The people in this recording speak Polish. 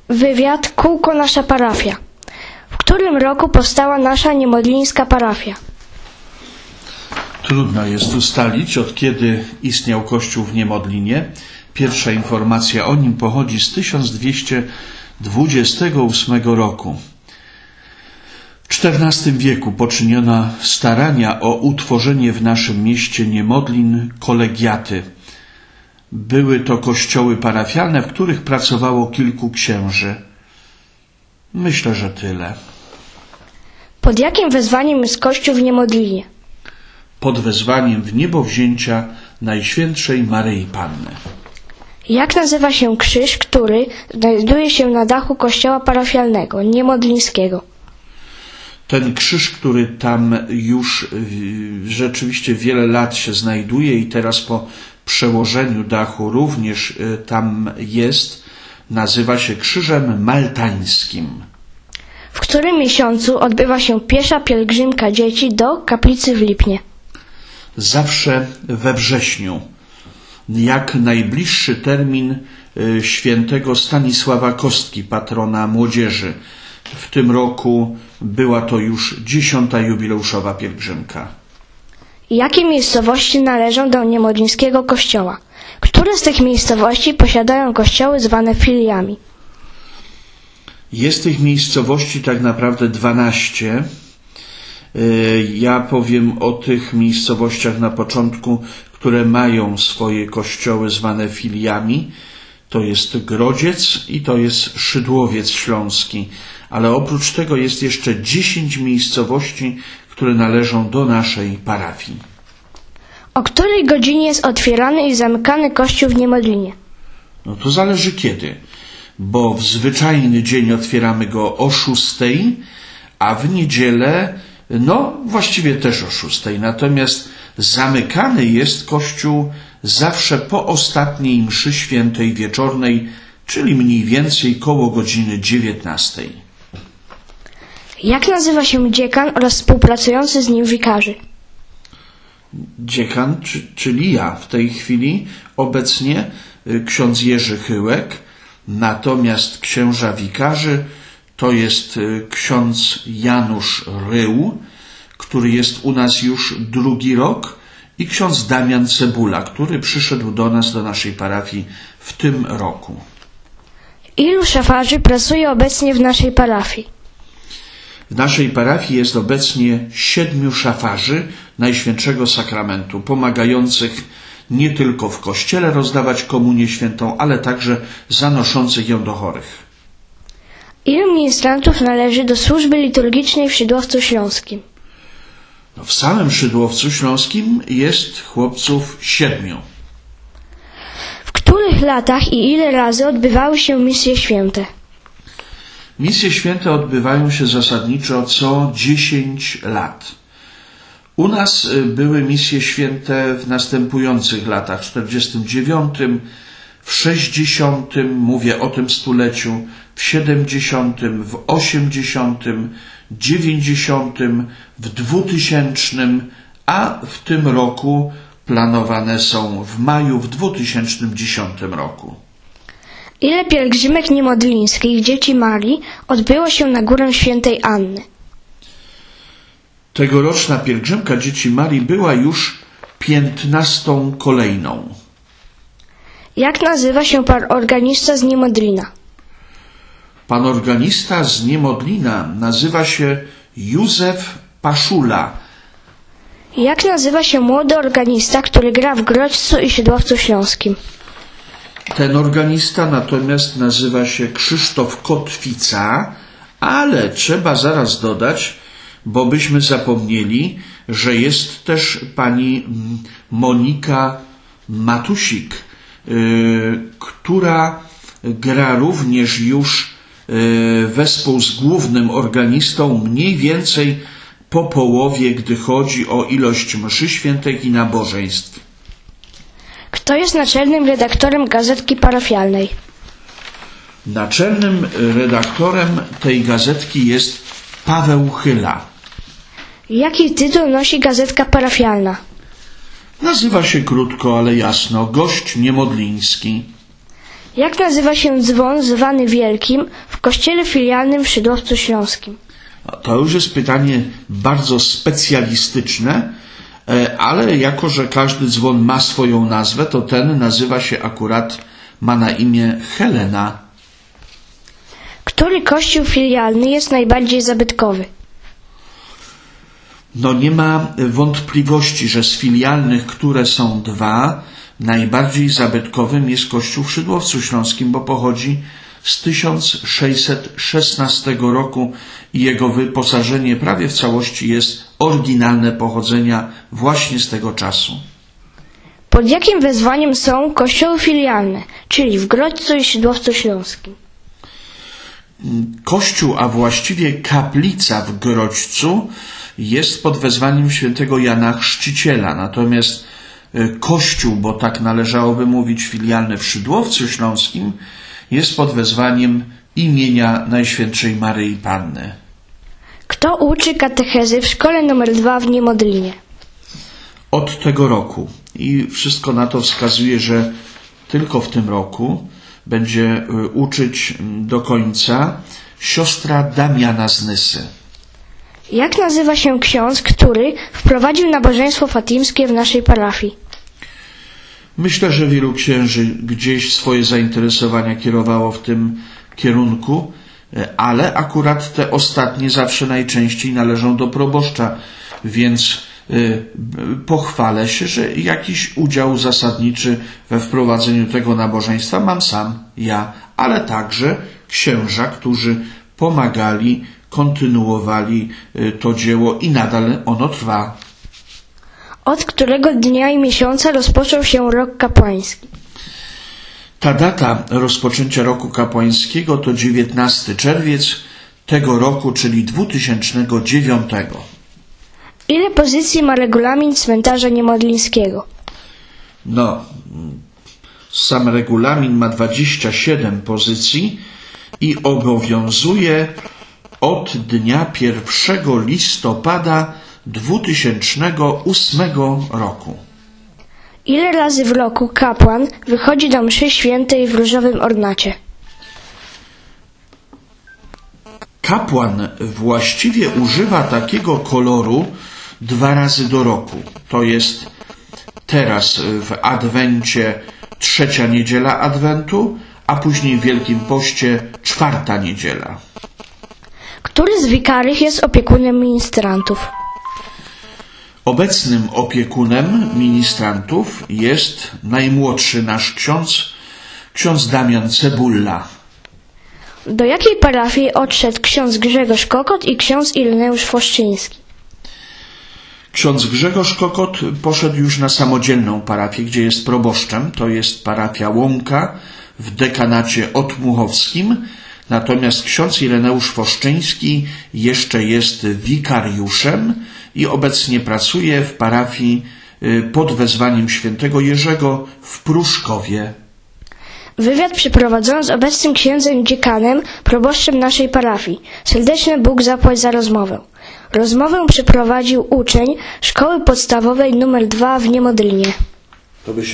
Wywiad Kółko Nasza Parafia. W którym roku powstała nasza niemodlińska parafia? Trudno jest ustalić, od kiedy istniał Kościół w Niemodlinie. Pierwsza informacja o nim pochodzi z 1228 roku. W XIV wieku poczyniono starania o utworzenie w naszym mieście Niemodlin kolegiaty. Były to kościoły parafialne, w których pracowało kilku księży. Myślę, że tyle. Pod jakim wezwaniem jest Kościół w Niemodlinie? Pod wezwaniem w niebowzięcia Najświętszej Maryi Panny. Jak nazywa się krzyż, który znajduje się na dachu kościoła parafialnego niemodlińskiego? Ten krzyż, który tam już rzeczywiście wiele lat się znajduje i teraz po przełożeniu dachu również tam jest, nazywa się Krzyżem Maltańskim. W którym miesiącu odbywa się pierwsza pielgrzymka dzieci do kaplicy w Lipnie? Zawsze we wrześniu. Jak najbliższy termin świętego Stanisława Kostki, patrona młodzieży. W tym roku była to już 10. jubileuszowa pielgrzymka. Jakie miejscowości należą do niemodlińskiego kościoła? Które z tych miejscowości posiadają kościoły zwane filiami? Jest tych miejscowości tak naprawdę 12. Ja powiem o tych miejscowościach na początku, które mają swoje kościoły zwane filiami. To jest Grodziec i to jest Szydłowiec Śląski. Ale oprócz tego jest jeszcze 10 miejscowości, które należą do naszej parafii. O której godzinie jest otwierany i zamykany kościół w Niemodlinie? No to zależy kiedy, bo w zwyczajny dzień otwieramy go o 6, a w niedzielę, właściwie też o 6. Natomiast zamykany jest kościół zawsze po ostatniej mszy świętej wieczornej, czyli mniej więcej koło godziny 19. Jak nazywa się dziekan oraz współpracujący z nim wikarzy? Dziekan, czyli ja w tej chwili, obecnie ksiądz Jerzy Chyłek, natomiast księża wikarzy to jest ksiądz Janusz Rył, który jest u nas już 2. rok, i ksiądz Damian Cebula, który przyszedł do nas, do naszej parafii w tym roku. Ilu szafarzy pracuje obecnie w naszej parafii? W naszej parafii jest obecnie 7 szafarzy Najświętszego Sakramentu, pomagających nie tylko w kościele rozdawać komunię świętą, ale także zanoszących ją do chorych. Ilu ministrantów należy do służby liturgicznej w Szydłowcu Śląskim? W samym Szydłowcu Śląskim jest chłopców 7. W których latach i ile razy odbywały się misje święte? Misje święte odbywają się zasadniczo co 10 lat. U nas były misje święte w następujących latach: w 49, w 60, mówię o tym stuleciu, w 70, w 80, 90, w 2000, a w tym roku planowane są w maju w 2010 roku. Ile pielgrzymek niemodlińskich dzieci Marii odbyło się na Górę Świętej Anny? Tegoroczna pielgrzymka dzieci Marii była już 15. kolejną. Jak nazywa się pan organista z Niemodlina? Pan organista z Niemodlina nazywa się Józef Paszula. Jak nazywa się młody organista, który gra w Grodźcu i Szydłowcu Śląskim? Ten organista natomiast nazywa się Krzysztof Kotwica, ale trzeba zaraz dodać, bo byśmy zapomnieli, że jest też pani Monika Matusik, która gra również już wespół z głównym organistą mniej więcej po połowie, gdy chodzi o ilość mszy świętych i nabożeństw. Kto jest naczelnym redaktorem gazetki parafialnej? Naczelnym redaktorem tej gazetki jest Paweł Chyla. Jaki tytuł nosi gazetka parafialna? Nazywa się krótko, ale jasno, Gość Niemodliński. Jak nazywa się dzwon zwany Wielkim w kościele filialnym w Szydłowcu Śląskim? To już jest pytanie bardzo specjalistyczne, ale jako że każdy dzwon ma swoją nazwę, to ten nazywa się akurat, ma na imię Helena. Który kościół filialny jest najbardziej zabytkowy? No nie ma wątpliwości, że z filialnych, które są dwa, najbardziej zabytkowym jest kościół w Szydłowcu Śląskim, bo pochodzi z 1616 roku i jego wyposażenie prawie w całości jest oryginalne pochodzenia właśnie z tego czasu. Pod jakim wezwaniem są kościoły filialne, czyli w Grodźcu i Szydłowcu Śląskim? Kościół, a właściwie kaplica w Grodźcu jest pod wezwaniem świętego Jana Chrzciciela, natomiast kościół, bo tak należałoby mówić filialny w Szydłowcu Śląskim, jest pod wezwaniem imienia Najświętszej Maryi Panny. Kto uczy katechezy w szkole nr 2 w Niemodlinie? Od tego roku i wszystko na to wskazuje, że tylko w tym roku będzie uczyć do końca siostra Damiana z Nysy. Jak nazywa się ksiądz, który wprowadził nabożeństwo fatimskie w naszej parafii? Myślę, że wielu księży gdzieś swoje zainteresowania kierowało w tym kierunku, ale akurat te ostatnie zawsze najczęściej należą do proboszcza, więc pochwalę się, że jakiś udział zasadniczy we wprowadzeniu tego nabożeństwa mam sam ja, ale także księża, którzy pomagali, kontynuowali to dzieło i nadal ono trwa. Od którego dnia i miesiąca rozpoczął się rok kapłański? Ta data rozpoczęcia roku kapłańskiego to 19 czerwiec tego roku, czyli 2009. Ile pozycji ma regulamin cmentarza niemodlińskiego? No, sam regulamin ma 27 pozycji i obowiązuje od dnia 1 listopada 2008 roku. Ile razy w roku kapłan wychodzi do mszy świętej w różowym ornacie? Kapłan właściwie używa takiego koloru 2 razy do roku. To jest teraz w Adwencie 3. niedziela Adwentu, a później w Wielkim Poście 4. niedziela. Który z wikarych jest opiekunem ministrantów? Obecnym opiekunem ministrantów jest najmłodszy nasz ksiądz Damian Cebulla. Do jakiej parafii odszedł ksiądz Grzegorz Kokot i ksiądz Ireneusz Foszczyński? Ksiądz Grzegorz Kokot poszedł już na samodzielną parafię, gdzie jest proboszczem. To jest parafia Łąka w dekanacie otmuchowskim. Natomiast ksiądz Ireneusz Foszczyński jeszcze jest wikariuszem i obecnie pracuje w parafii pod wezwaniem świętego Jerzego w Pruszkowie. Wywiad przeprowadzono z obecnym księdzem dziekanem, proboszczem naszej parafii. Serdecznie Bóg zapłać za rozmowę. Rozmowę przeprowadził uczeń szkoły podstawowej nr 2 w Niemodlinie.